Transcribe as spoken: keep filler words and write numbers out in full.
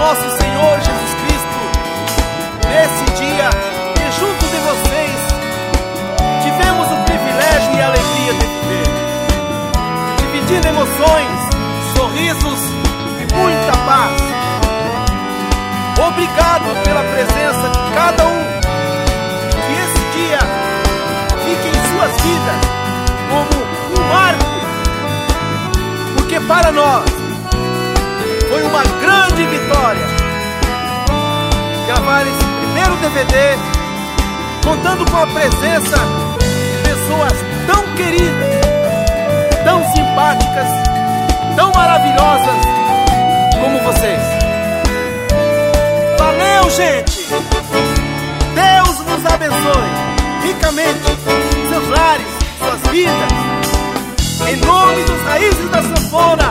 nosso Senhor Jesus Cristo, nesse dia que junto de vocês tivemos o privilégio e a alegria de viver, dividindo emoções, sorrisos e muita paz. Obrigado pela presença de cada um. Que esse dia fique em suas vidas como um marco, porque para nós foi uma grande vitória gravar esse primeiro D V D, contando com a presença de pessoas tão queridas, tão simpáticas, tão maravilhosas como vocês. Valeu, gente! Deus nos abençoe ricamente seus lares, suas vidas, em nome dos Raízes da Sanfona.